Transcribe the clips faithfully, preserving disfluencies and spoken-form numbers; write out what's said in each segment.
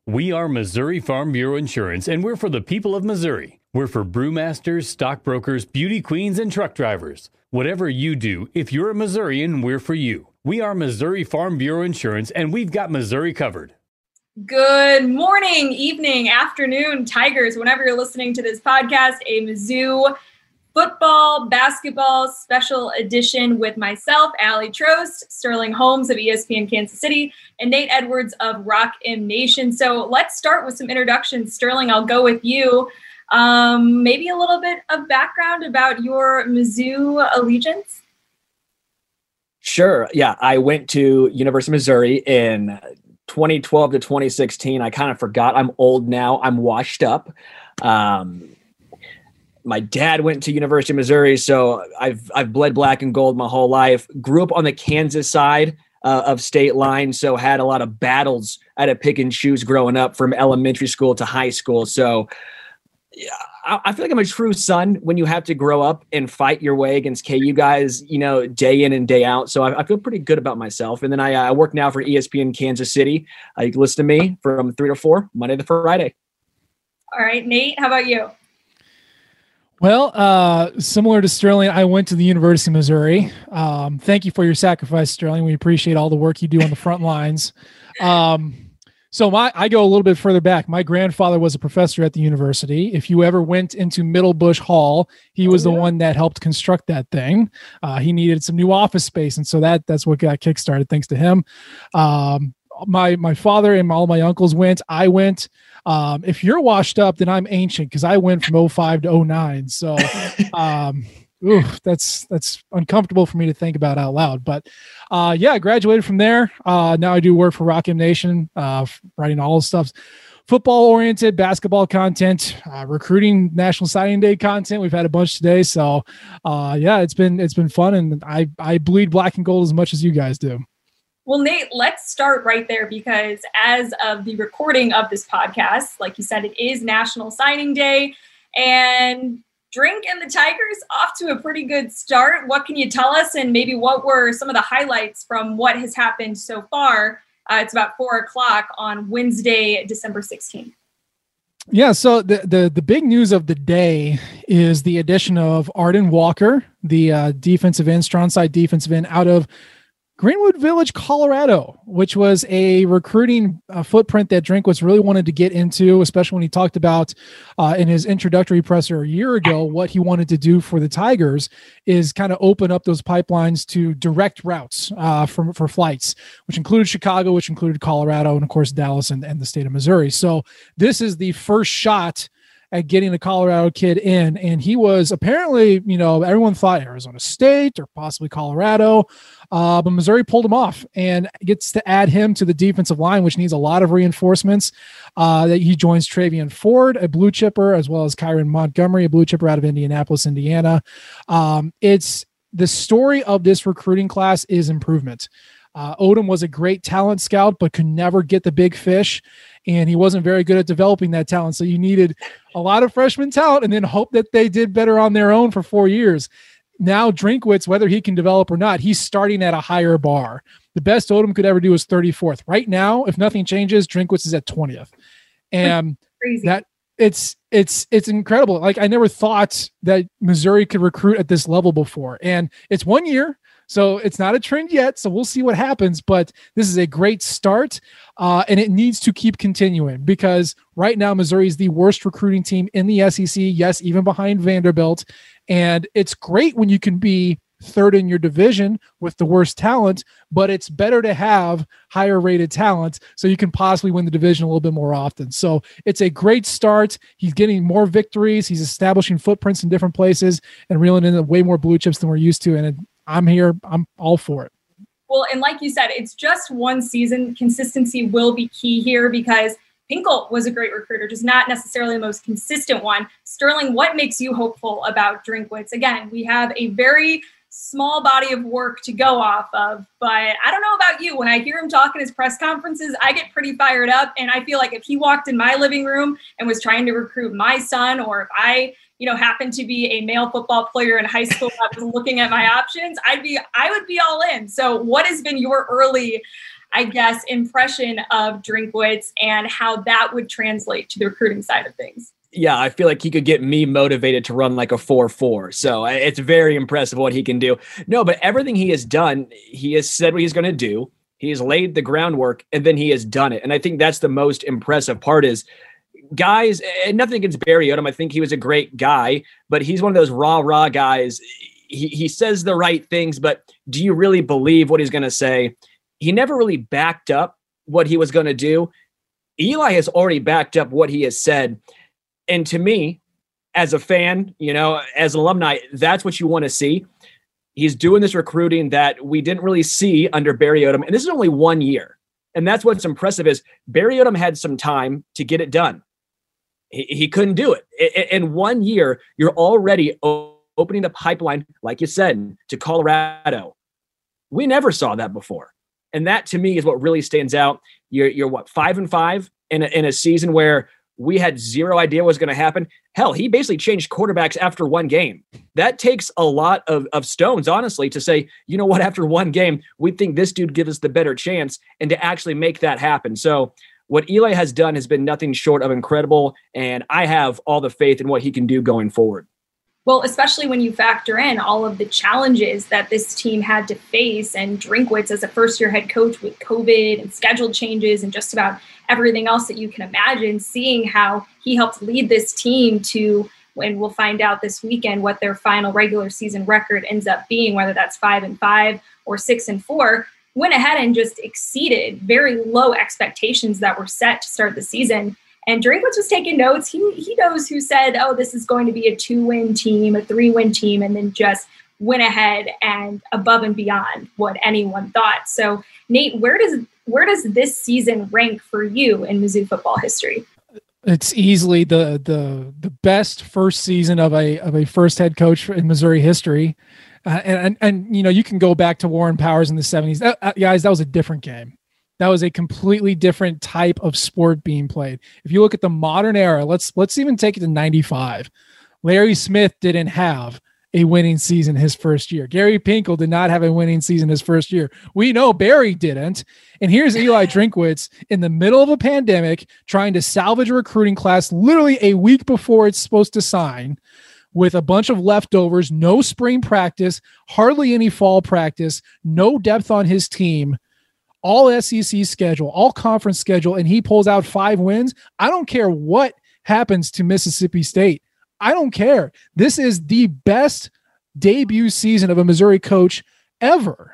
We are Missouri Farm Bureau Insurance, and we're for the people of Missouri. We're for brewmasters, stockbrokers, beauty queens, and truck drivers. Whatever you do, if you're a Missourian, we're for you. We are Missouri Farm Bureau Insurance, and we've got Missouri covered. Good morning, evening, afternoon, Tigers. Whenever you're listening to this podcast, a Mizzou football, basketball special edition with myself, Allie Trost, Sterling Holmes of E S P N Kansas City, and Nate Edwards of Rock M Nation. So let's start with some introductions. Sterling, I'll go with you. Um, maybe a little bit of background about your Mizzou allegiance. Sure. Yeah, I went to University of Missouri in twenty twelve to twenty sixteen. I kind of forgot. I'm old now. I'm washed up. Um, My dad went to University of Missouri, so I've I've bled black and gold my whole life. Grew up on the Kansas side uh, of state line, so had a lot of battles I had to pick and choose growing up from elementary school to high school. So yeah, I, I feel like I'm a true son when you have to grow up and fight your way against K U guys, you know, day in and day out. So I, I feel pretty good about myself. And then I, I work now for E S P N Kansas City. Uh, you can listen to me from three to four, Monday to Friday. All right, Nate, how about you? Well, uh, similar to Sterling, I went to the University of Missouri. Um, thank you for your sacrifice, Sterling. We appreciate all the work you do on the front lines. Um, so my, I go a little bit further back. My grandfather was a professor at the university. If you ever went into Middle Bush Hall, he was oh, yeah. the one that helped construct that thing. Uh, he needed some new office space, and so that that's what got kickstarted, thanks to him. Um, my my father and all my uncles went. I went. Um, if you're washed up, then I'm ancient because I went from oh five to oh nine. So um, ooh, that's that's uncomfortable for me to think about out loud. But uh, yeah, I graduated from there. Uh, now I do work for Rock M Nation, uh, writing all the stuff, football-oriented, basketball content, uh, recruiting, National Signing Day content. We've had a bunch today. So uh, yeah, it's been it's been fun, and I, I bleed black and gold as much as you guys do. Well, Nate, let's start right there because as of the recording of this podcast, like you said, it is National Signing Day, and Drink and the Tigers off to a pretty good start. What can you tell us, and maybe what were some of the highlights from what has happened so far? Uh, it's about four o'clock on Wednesday, December sixteenth. Yeah, so the, the the big news of the day is the addition of Arden Walker, the uh, defensive end, strong side defensive end out of Greenwood Village, Colorado, which was a recruiting uh, footprint that Drinkwitz really wanted to get into, especially when he talked about uh, in his introductory presser a year ago, what he wanted to do for the Tigers is kind of open up those pipelines to direct routes uh, for, for flights, which included Chicago, which included Colorado, and of course, Dallas and, and the state of Missouri. So this is the first shot at getting a Colorado kid in. And he was apparently, you know, everyone thought Arizona State or possibly Colorado, uh, but Missouri pulled him off and gets to add him to the defensive line, which needs a lot of reinforcements. Uh, that he joins Travian Ford, a blue chipper, as well as Kyron Montgomery, a blue chipper out of Indianapolis, Indiana. Um, it's the story of this recruiting class is improvement. Uh, Odom was a great talent scout, but could never get the big fish. And he wasn't very good at developing that talent. So you needed a lot of freshman talent and then hope that they did better on their own for four years. Now Drinkwitz, whether he can develop or not, he's starting at a higher bar. The best Odom could ever do is thirty-fourth. Right now, if nothing changes, Drinkwitz is at twentieth. And crazy. that it's it's it's incredible. Like I never thought that Missouri could recruit at this level before. And it's one year. So it's not a trend yet. So we'll see what happens, but this is a great start. Uh, and it needs to keep continuing because right now Missouri is the worst recruiting team in the S E C. Yes, even behind Vanderbilt. And it's great when you can be third in your division with the worst talent, but it's better to have higher rated talent so you can possibly win the division a little bit more often. So it's a great start. He's getting more victories. He's establishing footprints in different places and reeling in way more blue chips than we're used to. And it, I'm here. I'm all for it. Well, and like you said, it's just one season. Consistency will be key here because Pinkel was a great recruiter, just not necessarily the most consistent one. Sterling, what makes you hopeful about Drinkwitz? Again, we have a very small body of work to go off of, but I don't know about you. When I hear him talk in his press conferences, I get pretty fired up. And I feel like if he walked in my living room and was trying to recruit my son, or if I, you know, happened to be a male football player in high school, I was looking at my options, I'd be, I would be all in. So what has been your early I guess, impression of Drinkwitz and how that would translate to the recruiting side of things. Yeah, I feel like he could get me motivated to run like a four four. So it's very impressive what he can do. No, but everything he has done, he has said what he's going to do. He has laid the groundwork, and then he has done it. And I think that's the most impressive part is guys, and nothing against Barry Odom. I think he was a great guy, but he's one of those raw, raw guys. He, he says the right things, but do you really believe what he's going to say? He never really backed up what he was going to do. Eli has already backed up what he has said. And to me, as a fan, you know, as an alumni, that's what you want to see. He's doing this recruiting that we didn't really see under Barry Odom. And this is only one year. And that's what's impressive is Barry Odom had some time to get it done. He, he couldn't do it. In one year, you're already opening the pipeline, like you said, to Colorado. We never saw that before. And that to me is what really stands out. You're, you're what, five and five in a, in a season where we had zero idea what was going to happen. Hell, he basically changed quarterbacks after one game. That takes a lot of, of stones, honestly, to say, you know what, after one game, we think this dude gives us the better chance, and to actually make that happen. So what Eli has done has been nothing short of incredible, and I have all the faith in what he can do going forward. Well, especially when you factor in all of the challenges that this team had to face, and Drinkwitz as a first-year head coach with COVID and schedule changes and just about everything else that you can imagine, seeing how he helped lead this team to, and we'll find out this weekend what their final regular season record ends up being, whether that's five and five or six and four, went ahead and just exceeded very low expectations that were set to start the season. And Drinkwitz was taking notes. He he knows who said, oh, this is going to be a two-win team, a three-win team, and then just went ahead and above and beyond what anyone thought. So, Nate, where does where does this season rank for you in Mizzou football history? It's easily the the the best first season of a of a first head coach in Missouri history. Uh, and, and and you know, you can go back to Warren Powers in the seventies. That, uh, guys, that was a different game. That was a completely different type of sport being played. If you look at the modern era, let's let's even take it to ninety-five. Larry Smith didn't have a winning season his first year. Gary Pinkel did not have a winning season his first year. We know Barry didn't. And here's Eli Drinkwitz in the middle of a pandemic trying to salvage a recruiting class literally a week before it's supposed to sign, with a bunch of leftovers, no spring practice, hardly any fall practice, no depth on his team. All S E C schedule, all conference schedule, and he pulls out five wins. I don't care what happens to Mississippi State. I don't care. This is the best debut season of a Missouri coach ever.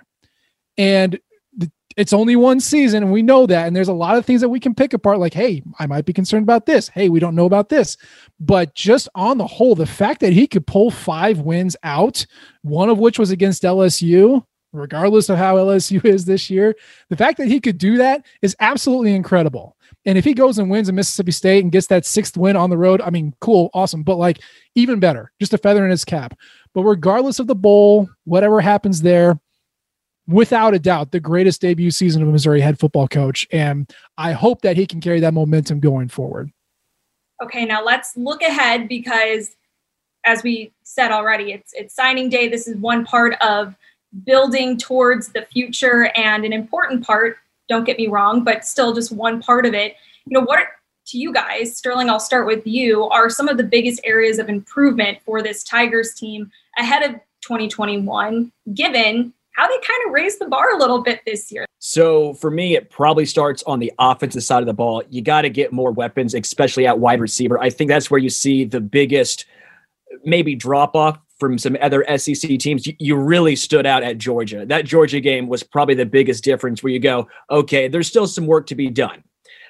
And it's only one season, and we know that. And there's a lot of things that we can pick apart, like, hey, I might be concerned about this. Hey, we don't know about this. But just on the whole, the fact that he could pull five wins out, one of which was against L S U, regardless of how L S U is this year, the fact that he could do that is absolutely incredible. And if he goes and wins in Mississippi State and gets that sixth win on the road, I mean, cool, awesome, but like even better, just a feather in his cap. But regardless of the bowl, whatever happens there, without a doubt, the greatest debut season of a Missouri head football coach. And I hope that he can carry that momentum going forward. Okay, now let's look ahead because as we said already, it's it's signing day. This is one part of building towards the future and an important part, don't get me wrong, but still just one part of it. You know, what to you guys, Sterling, I'll start with you, are some of the biggest areas of improvement for this Tigers team ahead of twenty twenty-one, given how they kind of raised the bar a little bit this year? So for me, it probably starts on the offensive side of the ball. You got to get more weapons, especially at wide receiver. I think that's where you see the biggest maybe drop off from some other S E C teams. You, you really stood out at Georgia. That Georgia game was probably the biggest difference where you go, okay, there's still some work to be done.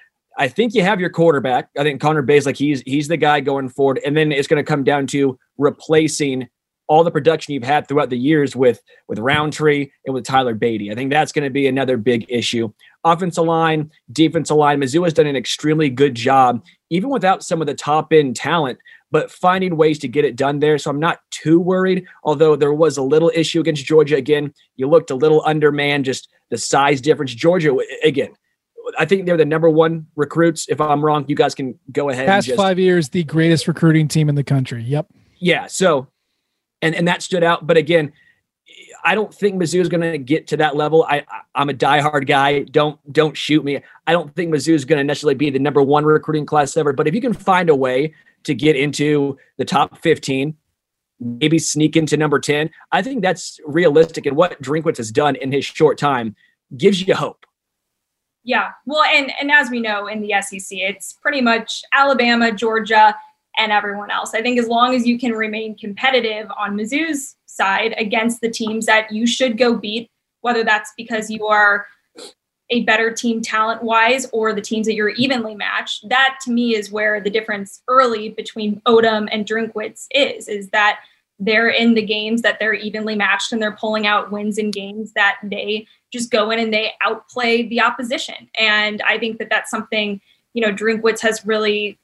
I think you have your quarterback. I think Connor Bays, like he's, he's the guy going forward. And then it's going to come down to replacing all the production you've had throughout the years with, with Roundtree and with Tyler Beatty. I think that's going to be another big issue. Offensive line, defensive line, Mizzou has done an extremely good job, even without some of the top end talent, but finding ways to get it done there. So I'm not too worried, although there was a little issue against Georgia. Again, you looked a little undermanned, just the size difference. Georgia, again, I think they're the number one recruits. If I'm wrong, you guys can go ahead. Past and just, five years, the greatest recruiting team in the country. Yep. Yeah. So, and, and that stood out. But again, I don't think Mizzou is going to get to that level. I, I I'm a diehard guy. Don't don't shoot me. I don't think Mizzou is going to necessarily be the number one recruiting class ever. But if you can find a way to get into the top fifteen, maybe sneak into number ten, I think that's realistic. And what Drinkwitz has done in his short time gives you hope. Yeah, well, and and as we know in the S E C, it's pretty much Alabama, Georgia, and everyone else. I think as long as you can remain competitive on Mizzou's side against the teams that you should go beat, whether that's because you are a better team talent-wise or the teams that you're evenly matched, that to me is where the difference early between Odom and Drinkwitz is, is that they're in the games that they're evenly matched and they're pulling out wins in games that they just go in and they outplay the opposition. And I think that that's something, you know, Drinkwitz has really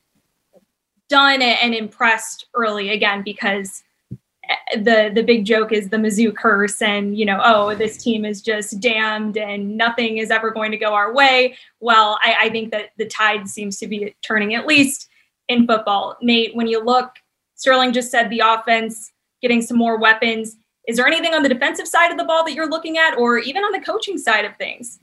done and impressed early, again, because the the big joke is the Mizzou curse and, you know, oh, this team is just damned and nothing is ever going to go our way. Well, I, I think that the tide seems to be turning, at least in football. Nate, when you look, Sterling just said the offense getting some more weapons. Is there anything on the defensive side of the ball that you're looking at, or even on the coaching side of things?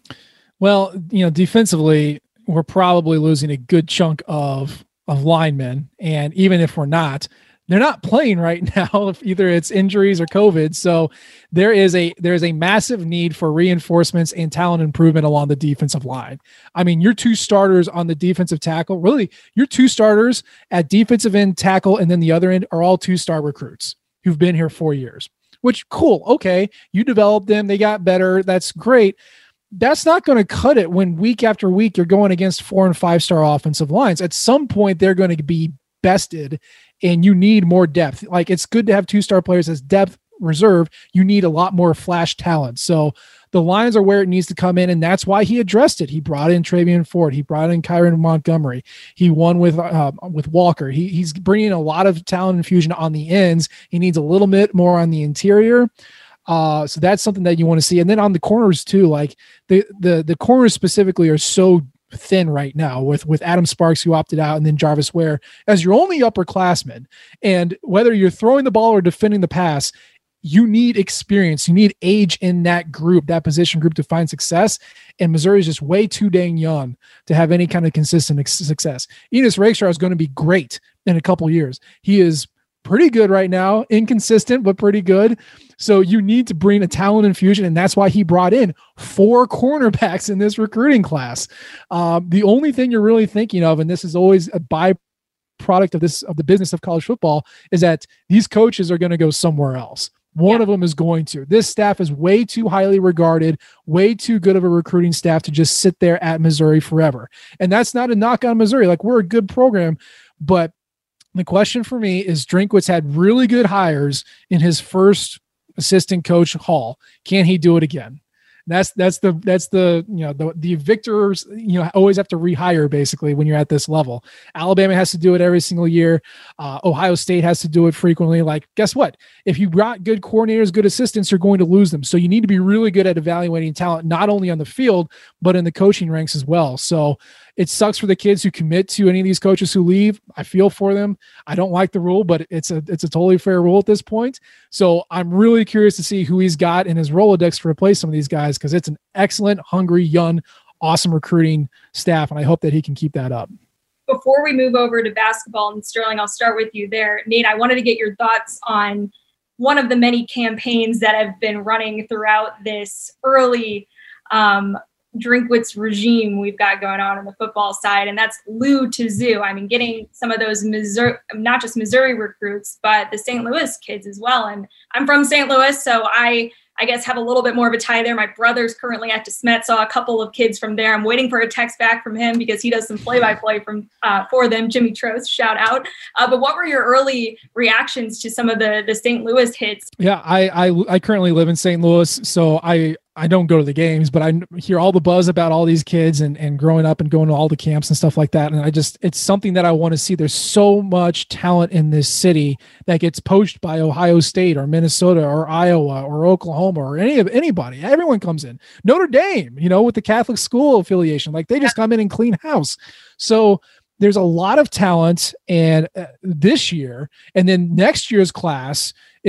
Well, you know, defensively, we're probably losing a good chunk of of linemen. And even if we're not, they're not playing right now, if either it's injuries or COVID. So there is a there is a massive need for reinforcements and talent improvement along the defensive line. I mean, your two starters on the defensive tackle, really, your two starters at defensive end tackle and then the other end are all two-star recruits who've been here four years, which cool. Okay. You developed them. They got better. That's great. That's not going to cut it when week after week you're going against four and five star offensive lines. At some point, they're going to be bested and you need more depth. Like, it's good to have two star players as depth reserve. You need a lot more flash talent. So the lines are where it needs to come in. And that's why he addressed it. He brought in Travion Ford. He brought in Kyron Montgomery. He won with, uh, with Walker. He, he's bringing a lot of talent infusion on the ends. He needs a little bit more on the interior. Uh, so that's something that you want to see. And then on the corners too, like the, the, the corners specifically are so thin right now with, with Adam Sparks, who opted out, and then Jarvis Ware as your only upperclassman. And whether you're throwing the ball or defending the pass, you need experience. You need age in that group, that position group, to find success. And Missouri is just way too dang young to have any kind of consistent ex- success. Enos Rakestraw is going to be great in a couple years. He is pretty good right now, inconsistent, but pretty good. So you need to bring a talent infusion, and that's why he brought in four cornerbacks in this recruiting class. Um, the only thing you're really thinking of, and this is always a byproduct of this, of the business of college football, is that these coaches are going to go somewhere else. One yeah. of them is going to. This staff is way too highly regarded, way too good of a recruiting staff to just sit there at Missouri forever. And that's not a knock on Missouri. Like, we're a good program, but the question for me is, Drinkwitz had really good hires in his first assistant coach haul. Can he do it again? That's that's the that's the you know the the victors you know always have to rehire, basically, when you're at this level. Alabama has to do it every single year. Uh, Ohio State has to do it frequently. Like, guess what? If you got good coordinators, good assistants, you're going to lose them. So you need to be really good at evaluating talent, not only on the field but in the coaching ranks as well. So it sucks for the kids who commit to any of these coaches who leave. I feel for them. I don't like the rule, but it's a it's a totally fair rule at this point. So I'm really curious to see who he's got in his Rolodex to replace some of these guys, because it's an excellent, hungry, young, awesome recruiting staff, and I hope that he can keep that up. Before we move over to basketball, and Sterling, I'll start with you there. Nate, I wanted to get your thoughts on one of the many campaigns that have been running throughout this early um, Drinkwitz regime we've got going on on the football side, and that's Lou to Zoo. I mean, getting some of those Missouri, not just Missouri recruits, but the Saint Louis kids as well. And I'm from Saint Louis, so I I guess have a little bit more of a tie there. My brother's currently at DeSmet, saw a couple of kids from there. I'm waiting for a text back from him because he does some play-by-play from uh, for them. Jimmy Trost, shout out. Uh, but what were your early reactions to some of the the Saint Louis hits? Yeah, I I, I currently live in Saint Louis, so I. I don't go to the games, but I hear all the buzz about all these kids and, and growing up and going to all the camps and stuff like that. And I just, it's something that I want to see. There's so much talent in this city that gets poached by Ohio State or Minnesota or Iowa or Oklahoma or any of anybody. Everyone comes in. Notre Dame, you know, with the Catholic school affiliation, like they just come in and clean house. So there's a lot of talent, and uh, this year, and then next year's class is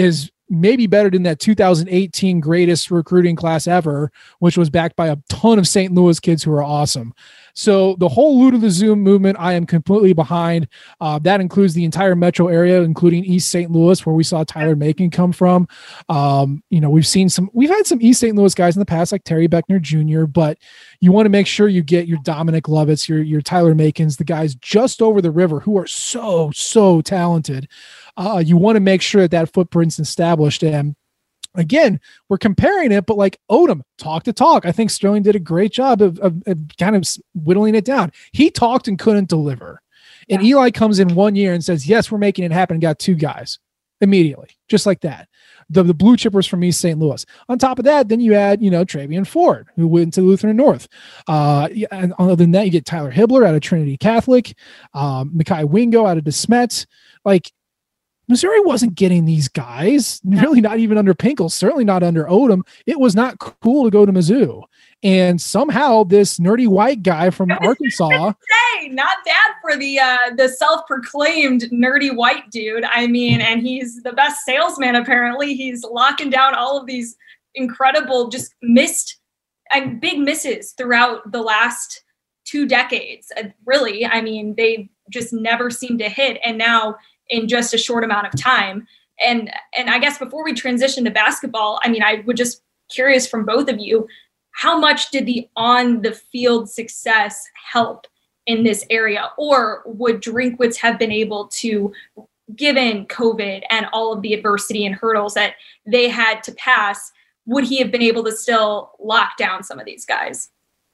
maybe better than that two thousand eighteen greatest recruiting class ever, which was backed by a ton of Saint Louis kids who are awesome. So the whole Lou to the Zoo movement, I am completely behind. Uh, that includes the entire metro area, including East Saint Louis, where we saw Tyler Macon come from. Um, you know, we've seen some, we've had some East Saint Louis guys in the past, like Terry Beckner Junior, but you want to make sure you get your Dominic Lovitz, your, your Tyler Macons, the guys just over the river who are so, so talented. Uh, you want to make sure that that footprint's established. And again, we're comparing it, but like Odom, talk to talk. I think Sterling did a great job of, of, of kind of whittling it down. He talked and couldn't deliver. And yeah. Eli comes in one year and says, yes, we're making it happen, and got two guys immediately, just like that. The, the blue chippers from East Saint Louis. On top of that, then you add, you know, Travian Ford, who went to Lutheran North. Uh, and other than that, you get Tyler Hibbler out of Trinity Catholic, um, Mekhi Wingo out of DeSmet. Like, Missouri wasn't getting these guys, really not even under Pinkel, certainly not under Odom. It was not cool to go to Mizzou. And somehow this nerdy white guy from Arkansas. Say, not bad for the uh, the self-proclaimed nerdy white dude. I mean, and he's the best salesman, apparently. He's locking down all of these incredible, just missed and big misses throughout the last two decades. Uh, really, I mean, they just never seem to hit. And now in just a short amount of time. And and I guess before we transition to basketball, I mean, I would just curious from both of you, how much did the on the field success help in this area? Or would Drinkwitz have been able to, given COVID and all of the adversity and hurdles that they had to pass, would he have been able to still lock down some of these guys?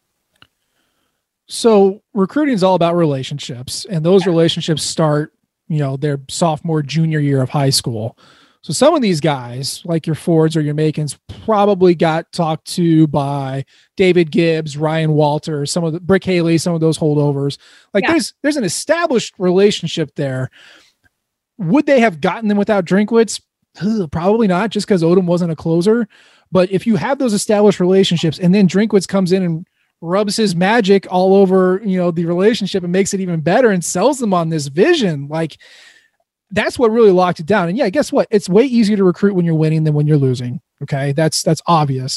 So recruiting is all about relationships, and those relationships start, you know, their sophomore, junior year of high school. So some of these guys, like your Fords or your Macons, probably got talked to by David Gibbs, Ryan Walter, some of the Brick Haley, some of those holdovers. Like yeah. there's there's an established relationship there. Would they have gotten them without Drinkwitz? Ugh, probably not, just because Odom wasn't a closer. But if you have those established relationships, and then Drinkwitz comes in and rubs his magic all over, you know, the relationship and makes it even better and sells them on this vision, like that's what really locked it down. And yeah, guess what? It's way easier to recruit when you're winning than when you're losing. Okay. That's, that's obvious.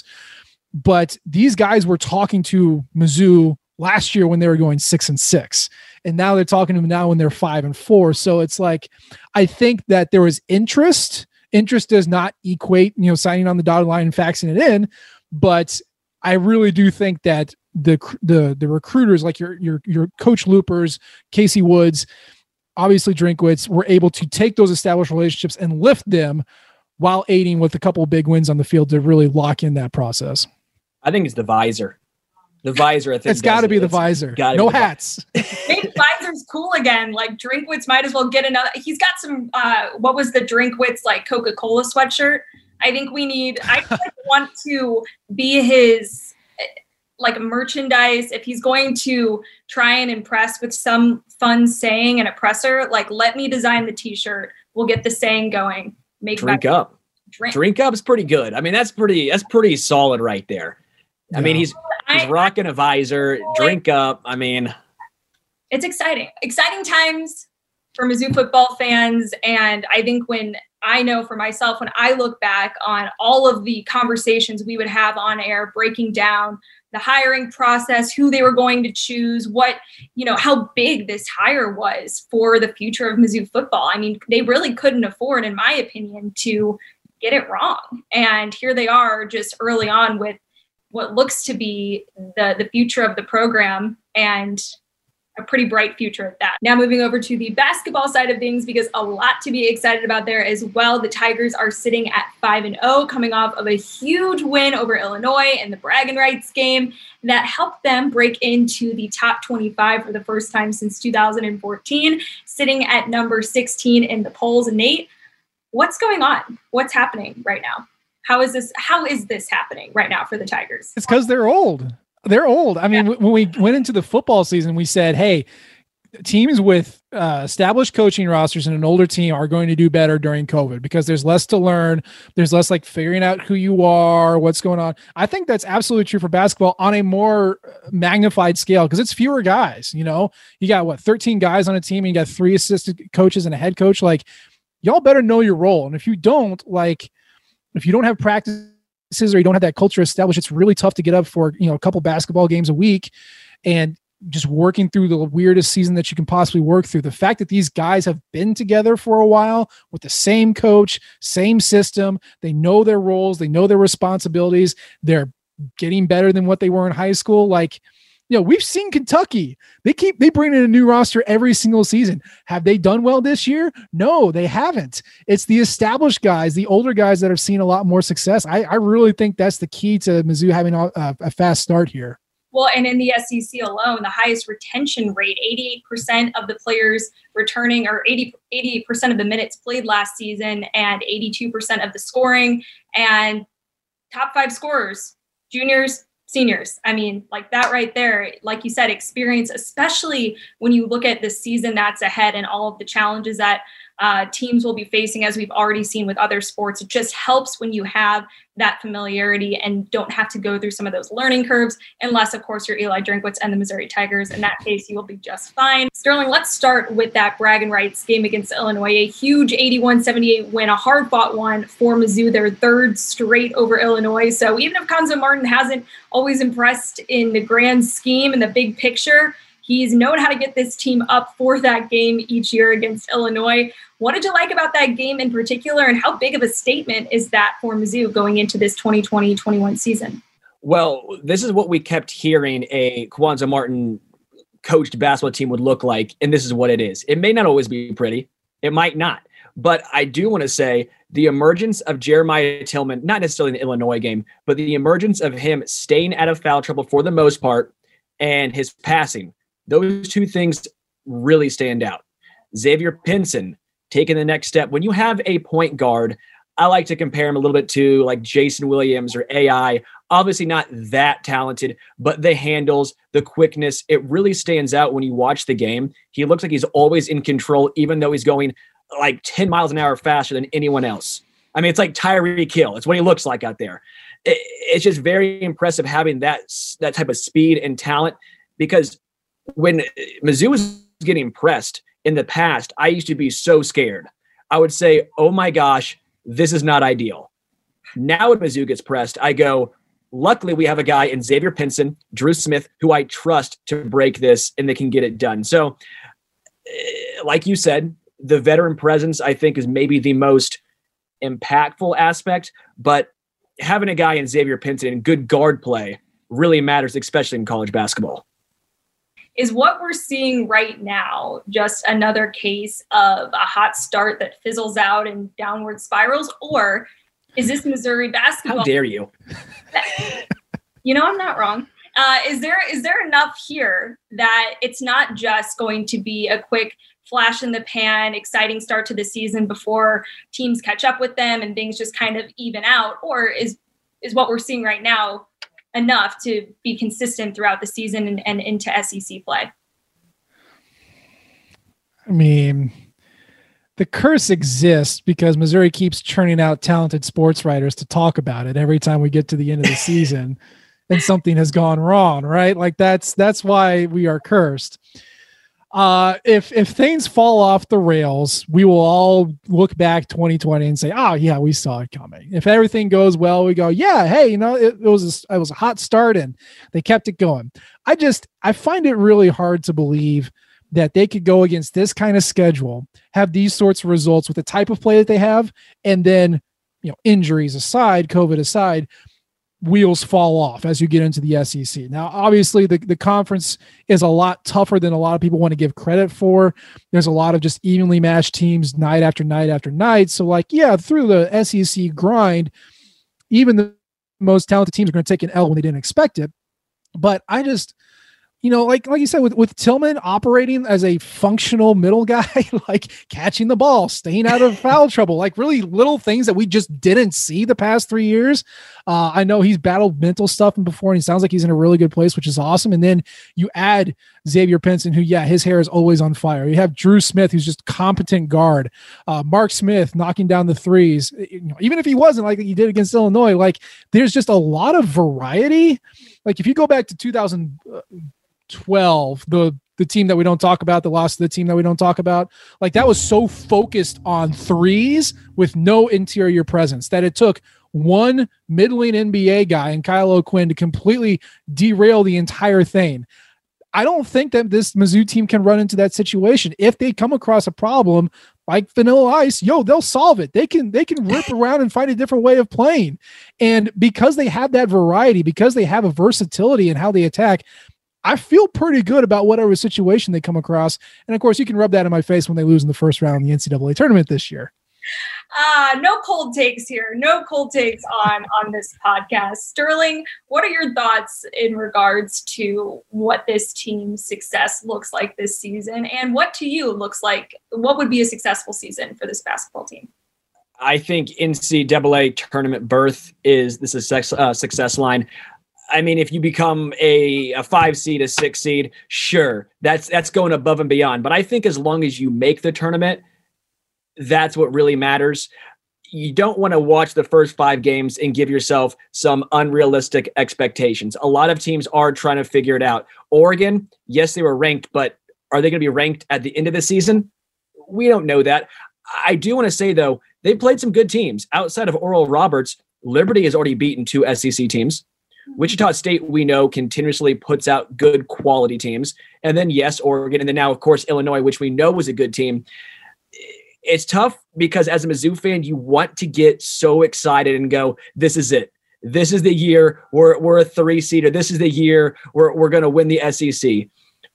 But these guys were talking to Mizzou last year when they were going six and six, and now they're talking to them now when they're five and four. So it's like, I think that there was interest. Interest does not equate, you know, signing on the dotted line and faxing it in. But I really do think that the the the recruiters, like your your your Coach Loopers, Casey Woods, obviously Drinkwitz, were able to take those established relationships and lift them while aiding with a couple of big wins on the field to really lock in that process. I think it's the visor. The visor, I think it's got to be the visor. No hats. Maybe visor's cool again. Like Drinkwitz might as well get another. He's got some. Uh, what was the Drinkwitz like Coca-Cola sweatshirt? I think we need. I like, want to be his. Like merchandise, if he's going to try and impress with some fun saying and a presser, like let me design the t-shirt. We'll get the saying going. Make drink back- up. Drink. Drink up is pretty good. I mean, that's pretty, that's pretty solid right there. I yeah. mean, he's, he's I, rocking a visor, drink up. I mean, it's exciting, exciting times for Mizzou football fans. And I think when I know for myself, when I look back on all of the conversations we would have on air, breaking down the hiring process, who they were going to choose, what, you know, how big this hire was for the future of Mizzou football. I mean, they really couldn't afford, in my opinion, to get it wrong. And here they are just early on with what looks to be the, the future of the program, and a pretty bright future at that. Now moving over to the basketball side of things, because a lot to be excited about there as well. The Tigers are sitting at five and oh, coming off of a huge win over Illinois in the bragging rights game that helped them break into the top twenty-five for the first time since two thousand fourteen, sitting at number sixteen in the polls. Nate, what's going on? What's happening right now? How is this? How is this happening right now for the Tigers? It's because they're old. They're old. I mean, yeah. when we went into the football season, we said, hey, teams with uh, established coaching rosters and an older team are going to do better during COVID because there's less to learn. There's less like figuring out who you are, what's going on. I think that's absolutely true for basketball on a more magnified scale because it's fewer guys. You know, you got what, thirteen guys on a team and you got three assistant coaches and a head coach. Like, y'all better know your role. And if you don't, like, if you don't have practices or you don't have that culture established, it's really tough to get up for, you know, a couple basketball games a week and just working through the weirdest season that you can possibly work through. The fact that these guys have been together for a while with the same coach, same system, they know their roles, they know their responsibilities, they're getting better than what they were in high school. Like, you know, we've seen Kentucky. They keep, they bring in a new roster every single season. Have they done well this year? No, they haven't. It's the established guys, the older guys that have seen a lot more success. I, I really think that's the key to Mizzou having a, a fast start here. Well, and in the S E C alone, the highest retention rate, eighty-eight percent of the players returning, or eighty, eighty percent of the minutes played last season, and eighty-two percent of the scoring, and top five scorers, juniors, seniors. I mean, like that right there, like you said, experience, especially when you look at the season that's ahead and all of the challenges that uh, teams will be facing, as we've already seen with other sports. It just helps when you have that familiarity and don't have to go through some of those learning curves, unless, of course, you're Eli Drinkwitz and the Missouri Tigers. In that case, you will be just fine. Sterling, let's start with that bragging rights game against Illinois, a huge eighty-one seventy-eight win, a hard-fought one for Mizzou, their third straight over Illinois. So even if Cuonzo Martin hasn't always impressed in the grand scheme and the big picture, he's known how to get this team up for that game each year against Illinois. What did you like about that game in particular, and how big of a statement is that for Mizzou going into this twenty twenty twenty-one season? Well, this is what we kept hearing a Cuonzo Martin coached basketball team would look like, and this is what it is. It may not always be pretty. It might not. But I do want to say the emergence of Jeremiah Tillman, not necessarily in the Illinois game, but the emergence of him staying out of foul trouble for the most part and his passing, those two things really stand out. Xavier Pinson taking the next step. When you have a point guard, I like to compare him a little bit to like Jason Williams or A I. Obviously not that talented, but the handles, the quickness, it really stands out when you watch the game. He looks like he's always in control, even though he's going like ten miles an hour faster than anyone else. I mean, it's like Tyreek Hill. It's what he looks like out there. It, it's just very impressive having that, that type of speed and talent, because when Mizzou was getting pressed in the past, I used to be so scared. I would say, oh my gosh, this is not ideal. Now when Mizzou gets pressed, I go, luckily we have a guy in Xavier Pinson, Drew Smith, who I trust to break this and they can get it done. So like you said, the veteran presence, I think, is maybe the most impactful aspect, but having a guy in Xavier Pinson and good guard play really matters, especially in college basketball. Is what we're seeing right now just another case of a hot start that fizzles out and downward spirals? Or is this Missouri basketball? How dare you? You know, I'm not wrong. Uh, is there is there enough here that it's not just going to be a quick flash in the pan, exciting start to the season before teams catch up with them and things just kind of even out? Or is is what we're seeing right now enough to be consistent throughout the season and, and into S E C play? I mean, the curse exists because Missouri keeps churning out talented sports writers to talk about it every time we get to the end of the season and something has gone wrong, right? Like that's, that's why we are cursed. Uh, if, if things fall off the rails, we will all look back twenty twenty and say, oh yeah, we saw it coming. If everything goes well, we go, yeah, hey, you know, it, it was, a, it was a hot start and they kept it going. I just, I find it really hard to believe that they could go against this kind of schedule, have these sorts of results with the type of play that they have. And then, you know, injuries aside, COVID aside, wheels fall off as you get into the S E C. Now, obviously the, the conference is a lot tougher than a lot of people want to give credit for. There's a lot of just evenly matched teams night after night after night. So like, yeah, through the S E C grind, even the most talented teams are going to take an L when they didn't expect it. But I just, you know, like, like you said, with, with Tillman operating as a functional middle guy, like catching the ball, staying out of foul trouble, like really little things that we just didn't see the past three years. Uh, I know he's battled mental stuff before and he sounds like he's in a really good place, which is awesome. And then you add Xavier Pinson, who, yeah, his hair is always on fire. You have Drew Smith, who's just competent guard. Uh, Mark Smith knocking down the threes. You know, even if he wasn't like he did against Illinois, like there's just a lot of variety. Like if you go back to two thousand twelve, the the team that we don't talk about, the loss of the team that we don't talk about, like that was so focused on threes with no interior presence that it took one middling N B A guy and Kyle O'Quinn to completely derail the entire thing. I don't think that this Mizzou team can run into that situation. If they come across a problem like Vanilla Ice, yo, they'll solve it. They can they can rip around and find a different way of playing. And because they have that variety, because they have a versatility in how they attack, I feel pretty good about whatever situation they come across. And of course, you can rub that in my face when they lose in the first round in the N C double A tournament this year. Uh, no cold takes here. No cold takes on, on this podcast. Sterling, what are your thoughts in regards to what this team's success looks like this season? And what to you looks like, what would be a successful season for this basketball team? I think N C double A tournament berth is this is success, uh, success line. I mean, if you become a, a five seed, a six seed, sure, that's that's going above and beyond. But I think as long as you make the tournament, that's what really matters. You don't want to watch the first five games and give yourself some unrealistic expectations. A lot of teams are trying to figure it out. Oregon, yes, they were ranked, but are they going to be ranked at the end of the season? We don't know that. I do want to say, though, they played some good teams. Outside of Oral Roberts, Liberty has already beaten two S E C teams. Wichita State, we know, continuously puts out good quality teams. And then, yes, Oregon. And then now, of course, Illinois, which we know was a good team. It's tough because as a Mizzou fan, you want to get so excited and go, this is it. This is the year we're, we're a three seed, or this is the year we're, we're going to win the S E C.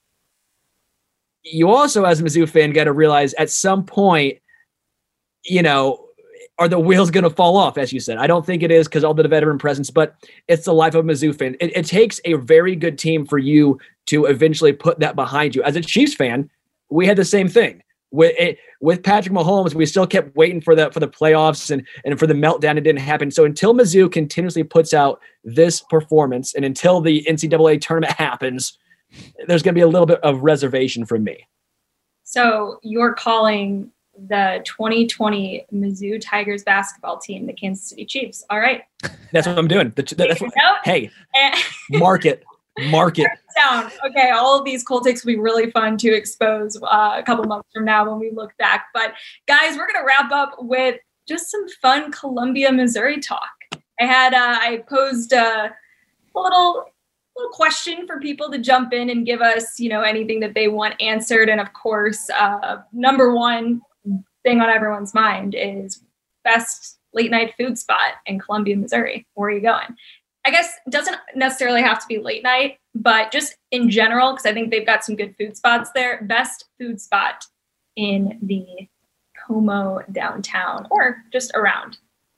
You also, as a Mizzou fan, got to realize at some point, you know, are the wheels going to fall off, as you said? I don't think it is because all the veteran presence, but it's the life of a Mizzou fan. It, it takes a very good team for you to eventually put that behind you. As a Chiefs fan, we had the same thing. With it, with Patrick Mahomes, we still kept waiting for the for the playoffs and, and for the meltdown. It didn't happen. So until Mizzou continuously puts out this performance and until the N C double A tournament happens, there's going to be a little bit of reservation from me. So you're calling the twenty twenty Mizzou Tigers basketball team the Kansas City Chiefs. All right. That's what I'm doing. The, that's what, hey, and- mark it. Mark it down. Okay, all of these cold takes will be really fun to expose uh, a couple months from now when we look back. But guys, we're gonna wrap up with just some fun Columbia, Missouri talk. I had uh, I posed uh, a little little question for people to jump in and give us, you know, anything that they want answered. And of course, uh, number one thing on everyone's mind is best late night food spot in Columbia, Missouri. Where are you going? I guess it doesn't necessarily have to be late night, but just in general, because I think they've got some good food spots there. Best food spot in the Como downtown or just around.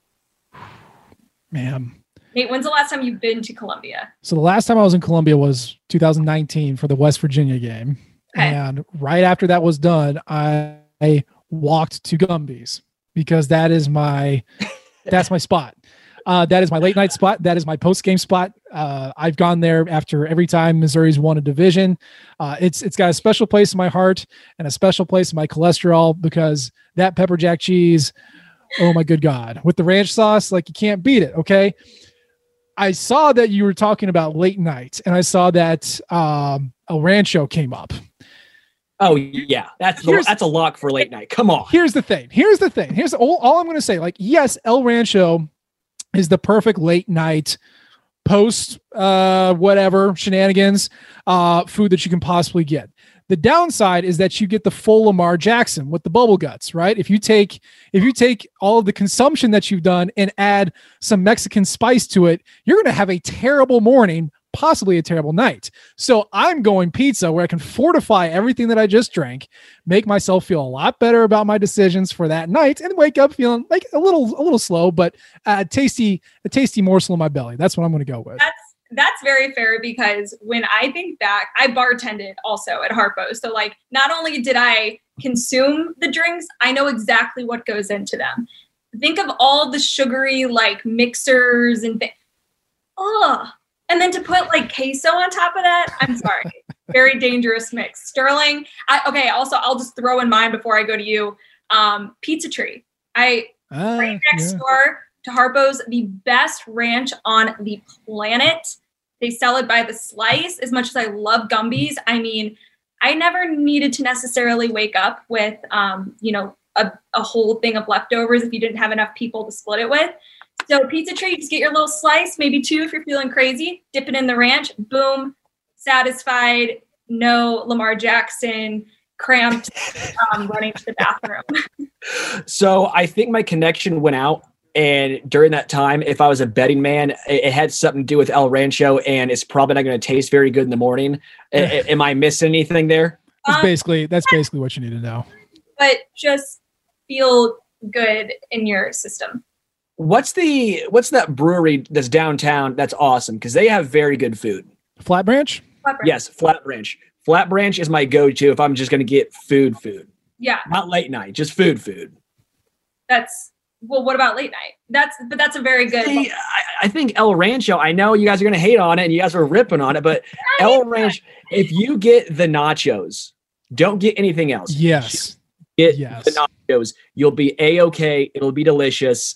Man. Nate, when's the last time you've been to Columbia? So the last time I was in Columbia was two thousand nineteen for the West Virginia game. Okay. And right after that was done, I, I walked to Gumby's because that is my, that's my spot. Uh, that is my late night spot. That is my post game spot. Uh, I've gone there after every time Missouri's won a division. Uh, it's it's got a special place in my heart and a special place in my cholesterol because that pepper jack cheese, oh my good God, with the ranch sauce, like you can't beat it. Okay. I saw that you were talking about late night, and I saw that um, El Rancho came up. Oh yeah, that's the, that's a lock for late night. Come on. Here's the thing. Here's the thing. Here's all, all I'm going to say. Like, yes, El Rancho is the perfect late night post uh whatever shenanigans uh food that you can possibly get. The downside is that you get the full Lamar Jackson with the bubble guts, right? If you take if you take all of the consumption that you've done and add some Mexican spice to it, you're going to have a terrible morning, possibly a terrible night. So I'm going pizza where I can fortify everything that I just drank, make myself feel a lot better about my decisions for that night, and wake up feeling like a little a little slow, but a tasty a tasty morsel in my belly. That's what I'm going to go with. That's that's very fair because when I think back, I bartended also at Harpo. So like, not only did I consume the drinks, I know exactly what goes into them. Think of all the sugary like mixers and things. Oh. And then to put like queso on top of that, I'm sorry, very dangerous mix. Sterling, I, okay, also I'll just throw in mine before I go to you. Um, Pizza Tree. I uh, right next yeah. door to Harpo's, the best ranch on the planet. They sell it by the slice. As much as I love Gumby's, I mean, I never needed to necessarily wake up with, um, you know, a, a whole thing of leftovers if you didn't have enough people to split it with. So pizza treat, just get your little slice, maybe two if you're feeling crazy. Dip it in the ranch. Boom. Satisfied. No Lamar Jackson cramped um, running to the bathroom. So I think my connection went out. And during that time, if I was a betting man, it, it had something to do with El Rancho, and it's probably not going to taste very good in the morning. A- am I missing anything there? That's Um, basically that's basically what you need to know. But just feel good in your system. What's the what's that brewery that's downtown? That's awesome because they have very good food. Flat Branch? Flat bread. Yes, Flat Branch. Flat Branch is my go-to if I'm just going to get food, food. Yeah, Not late night, just food, food. that's well. What about late night? That's but that's a very good. See, I, I think El Rancho. I know you guys are going to hate on it and you guys are ripping on it, but El Rancho. If you get the nachos, don't get anything else. Yes. Get Yes. the nachos. You'll be a-okay. It'll be delicious.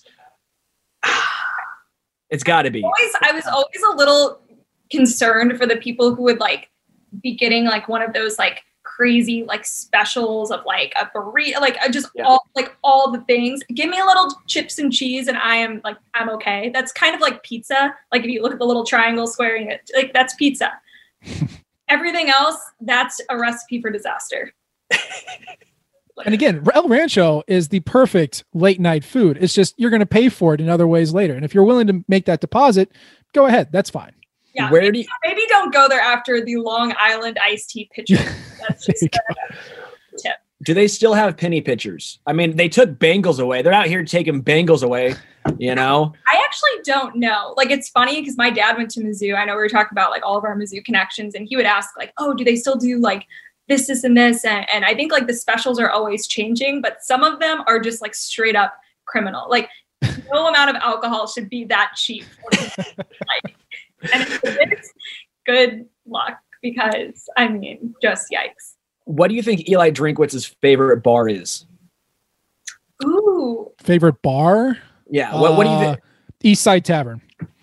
It's got to be. Always, I was always a little concerned for the people who would like be getting like one of those like crazy like specials of like a burrito, like I just Yeah. all like all the things. Give me a little chips and cheese, and I am like I'm okay. That's kind of like pizza. Like if you look at the little triangle squaring it, like that's pizza. Everything else, that's a recipe for disaster. And again, El Rancho is the perfect late night food. It's just you're going to pay for it in other ways later. And if you're willing to make that deposit, go ahead. That's fine. Yeah, Where maybe, do you, maybe don't go there after the Long Island iced tea pitcher. That's just There a tip. do they still have penny pitchers? I mean, they took Bengals away. They're out here taking Bengals away, you know? I actually don't know. Like, it's funny because my dad went to Mizzou. I know we were talking about like all of our Mizzou connections, and he would ask like, oh, do they still do like this, this, and this? And, and I think like the specials are always changing, but some of them are just like straight up criminal. Like no amount of alcohol should be that cheap. Like, and if it is, good luck because I mean, just yikes. What do you think Eli Drinkwitz's favorite bar is? Ooh. Favorite bar? Yeah. What, what do you Uh, think? East Side Tavern.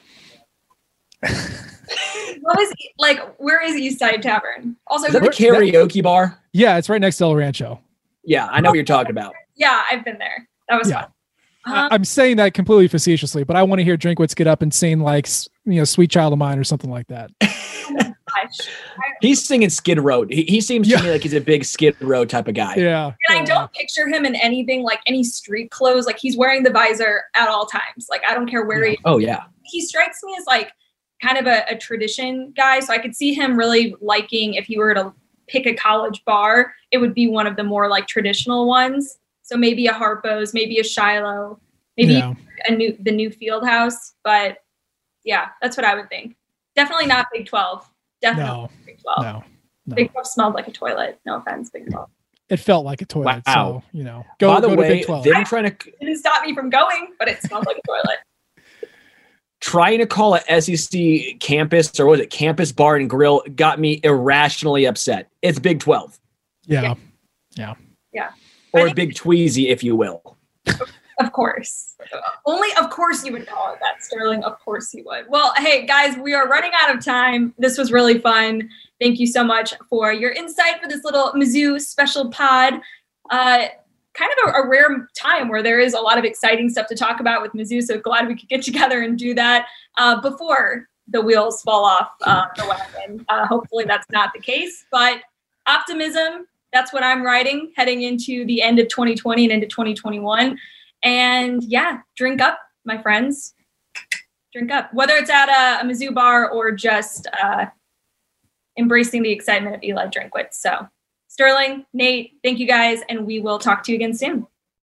What is like? Where is East Side Tavern? Also, Is that the who- karaoke bar? Yeah, it's right next to El Rancho. Yeah, I know what you're talking about. yeah, I've been there. That was Yeah. fun. I- Um, I'm saying that completely facetiously, but I want to hear Drinkwitz get up and sing like, s- you know, Sweet Child of Mine or something like that. gosh. He's singing Skid Row. He, he seems Yeah. to me like he's a big Skid Row type of guy. Yeah. And I don't picture him in anything like any street clothes. Like he's wearing the visor at all times. Like I don't care where he Oh, yeah. he strikes me as like kind of a, a tradition guy. So I could see him really liking if he were to pick a college bar, it would be one of the more like traditional ones. So maybe a Harpo's, maybe a Shiloh, maybe Yeah. a new the new Field House. But yeah, that's what I would think. Definitely not Big twelve. Definitely No. not Big twelve. No. No. Big twelve smelled like a toilet. No offense, Big twelve. It felt like a toilet. Wow. So, you know, go, By the go to way, Big twelve. them trying to Didn't stop me from going, but it smelled like a toilet. trying to call a S E C campus or what was it campus bar and grill got me irrationally upset. It's Big twelve Yeah. or I think- Big Tweezy, if you will. Of course. Only of course you would call it that, Sterling. Of course you would. Well, hey, guys, we are running out of time. This was really fun. Thank you so much for your insight for this little Mizzou special pod. Uh, kind of a, a rare time where there is a lot of exciting stuff to talk about with Mizzou, so glad we could get together and do that uh, before the wheels fall off uh, the wagon. Uh, hopefully that's not the case, but optimism, that's what I'm writing heading into the end of twenty twenty and into twenty twenty-one. And yeah, drink up, my friends. Drink up. Whether it's at a, a Mizzou bar or just uh, embracing the excitement of Eli Drinkwitz. So, Sterling, Nate, thank you guys, and we will talk to you again soon.